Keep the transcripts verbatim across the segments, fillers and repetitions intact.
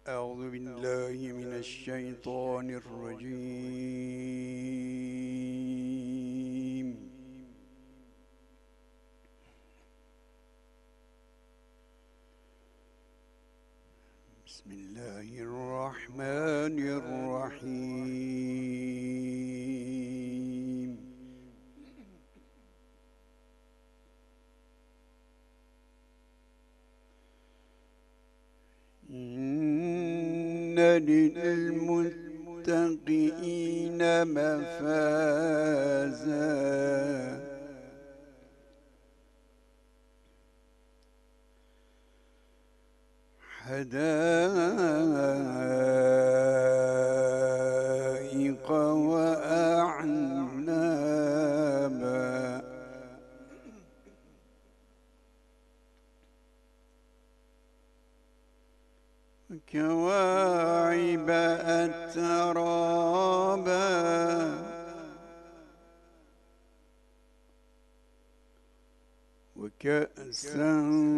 أعوذ بالله من الشيطان الرجيم. بسم الله الرحمن الرحيم. إن للمتقين مفازا حدائق وأعنابا وكواعب أترابا وكأسا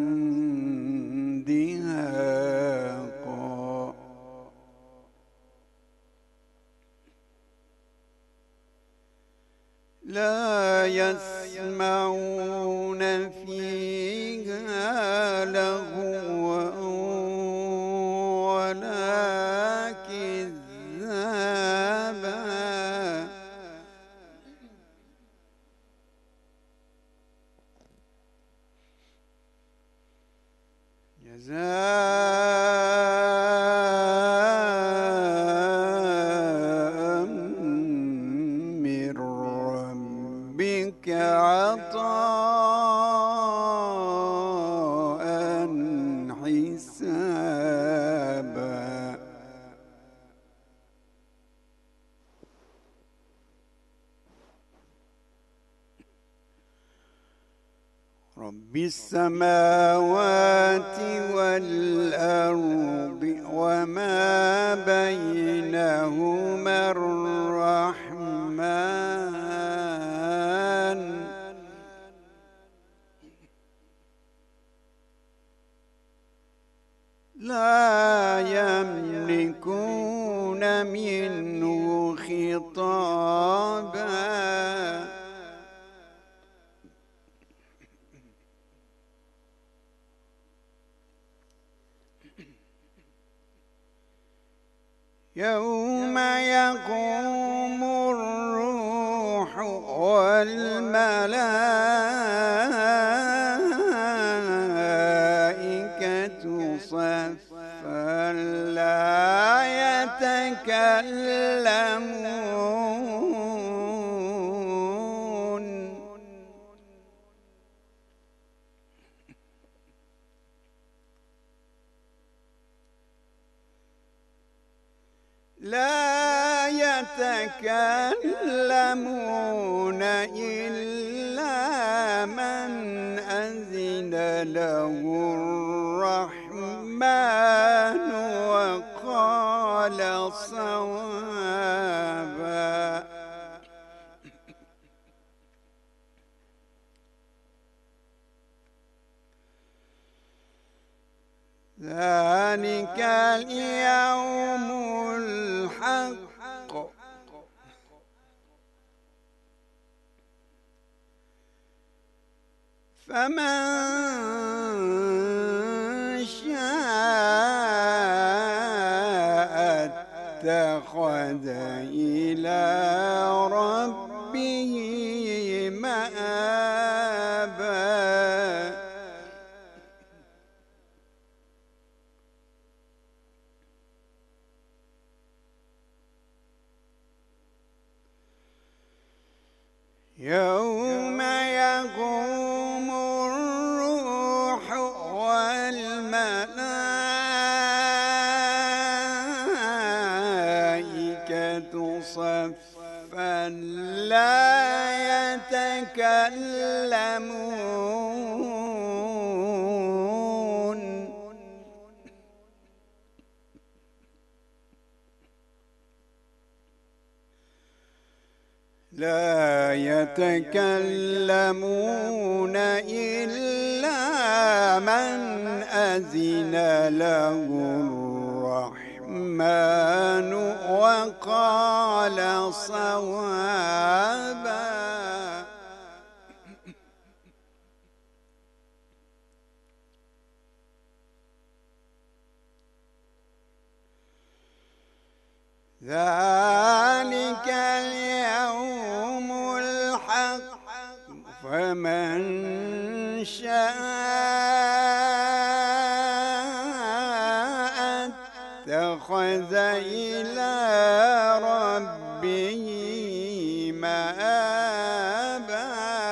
دهاقا لا يسمعون فيها لغوا ولا كذابا جزاء من ربك عطاء حسابا رب السماوات والأرض وما بينهما الرحمن لا يملكون منه خطابا يوم يقوم الروح والملائكة صفا لا يتكلمون لا يتكلمون إلا من أذن له الرحمن وقال صوابا ذلك اليوم الحق فمن شاء اتخذ إلى ربه مآبا يوم يقوم الروح والملائكة صفا لا يتكلمون لا يتكلمون إلا من أذن له الرحمن الرحمن وقال صوابا. ذلك اليوم الحق فمن شاء اتخذ إلى ربه مآبا.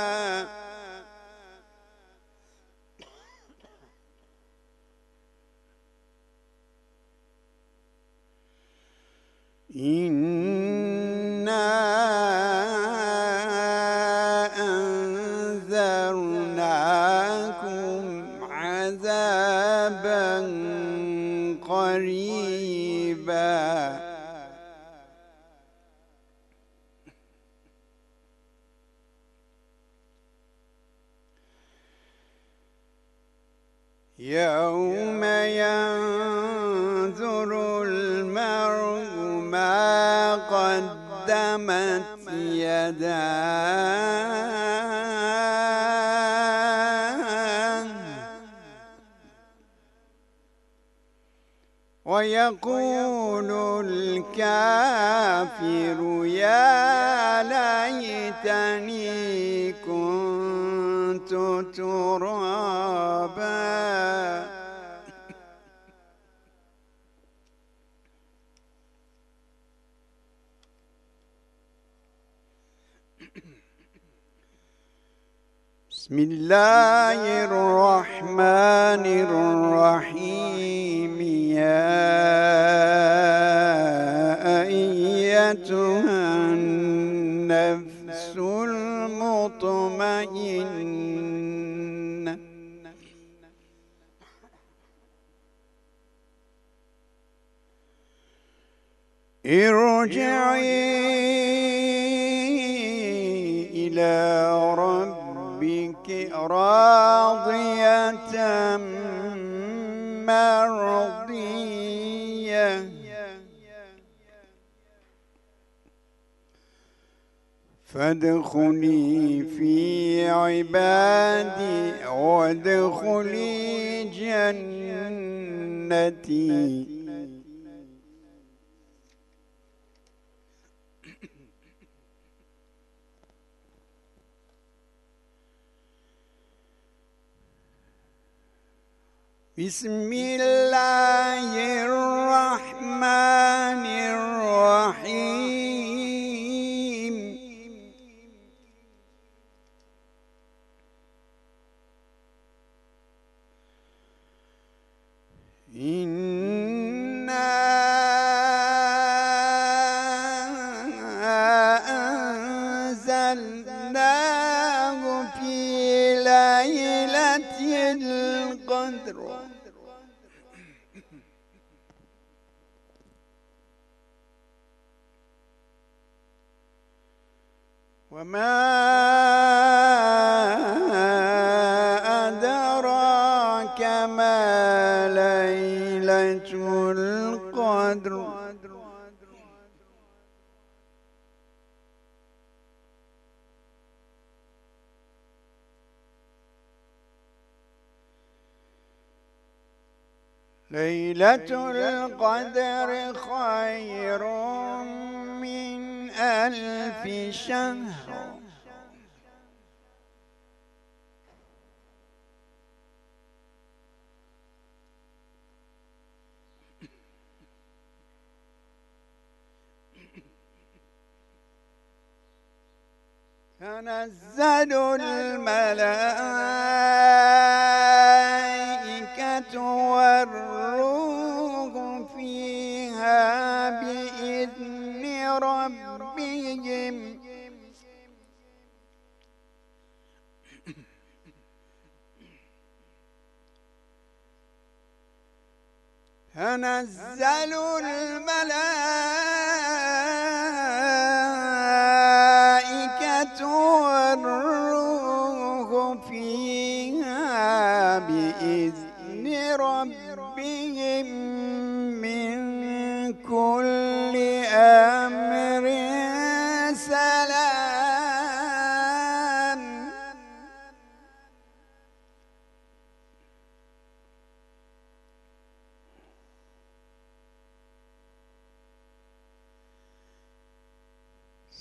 إنا أنذرناكم عذابا قريبا. يوم ينظر المرء ما قدمت يداه ويقول الكافر يا ليتني كنت ترابا. بسم الله الرحمن الرحيم. يا أيتها النفس المطمئنة ارجعي إلى ربك راضية مرضية فادخلي في عبادي وادخلي جنتي. بسم الله الرحمن الرحيم. إنا أنزلناه في ليلة القدر وما أدراك ما ليلة القدر. ليلة القدر خير من ألف شهر. تنزل الملائكة والروح فيها بإذن ربهم تنزل الملائكة والروح فيها بإذن ربهم من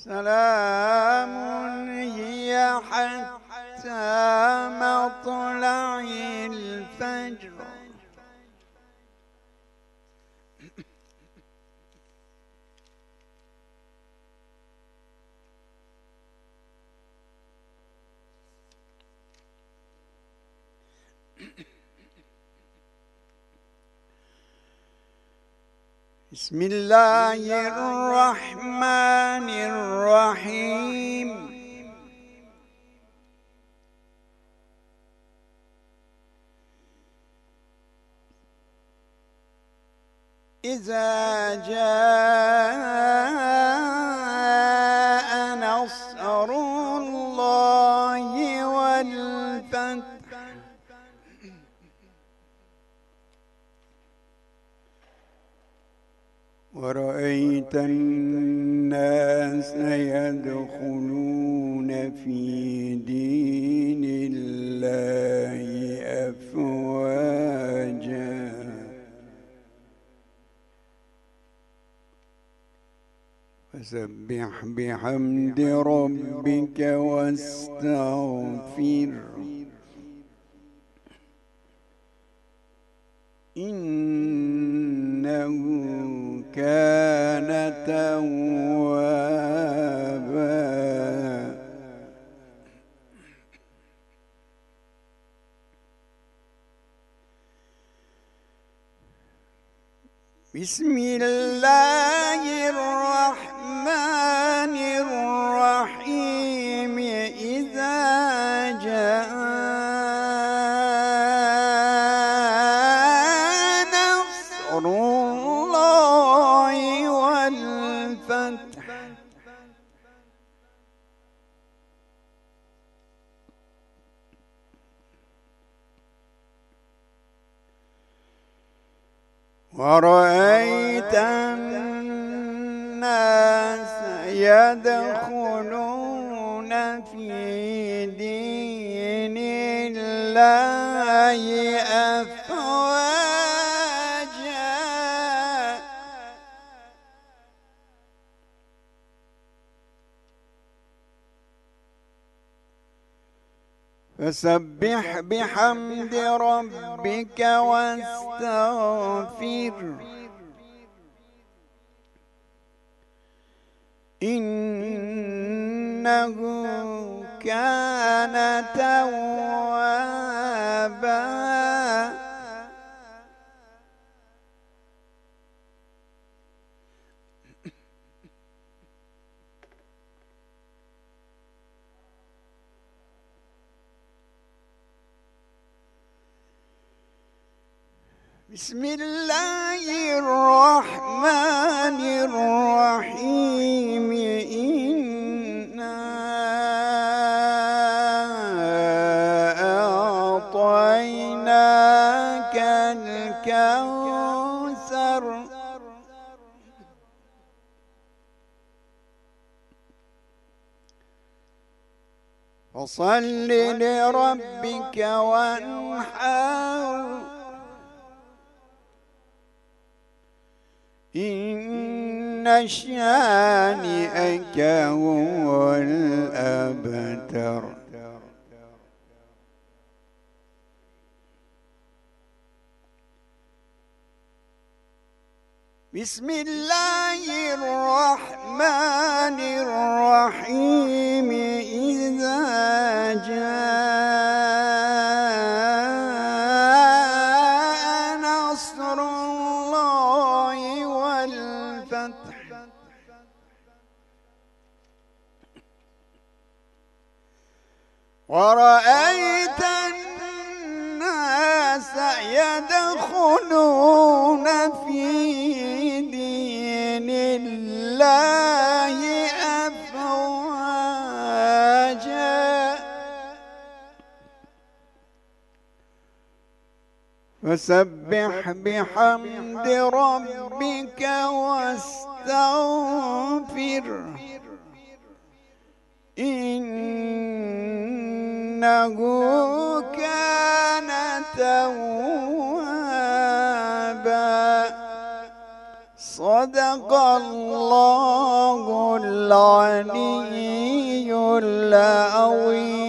سلام هي حتى مطلع الفجر. بسم الله الرحمن الرحيم. إذا جاء نصر الله والفتح ورأيت الناس يدخلون في دين الله أفواجا فسبح بحمد ربك واستغفره إنه كان توابا. بسم الله الرحمن الرحيم. إذا جاء نصر الله والفتح ورأيت الناس يدخلون في دين الله أفواجا فسبح بحمد ربك واستغفره إنه كان توابا. بسم الله الرحمن الرحيم. إنا أعطيناك الكوثر فصل لربك وانحر إن شانئك هو الأبتر. بسم الله الرحمن الرحيم. إذا جاء نصر الله والفتح ورأيت الناس يدخلون في دين الله أفواجا فسبح بحمد ربك واستغفره إنه كان توابا. صدق الله العلي العظيم.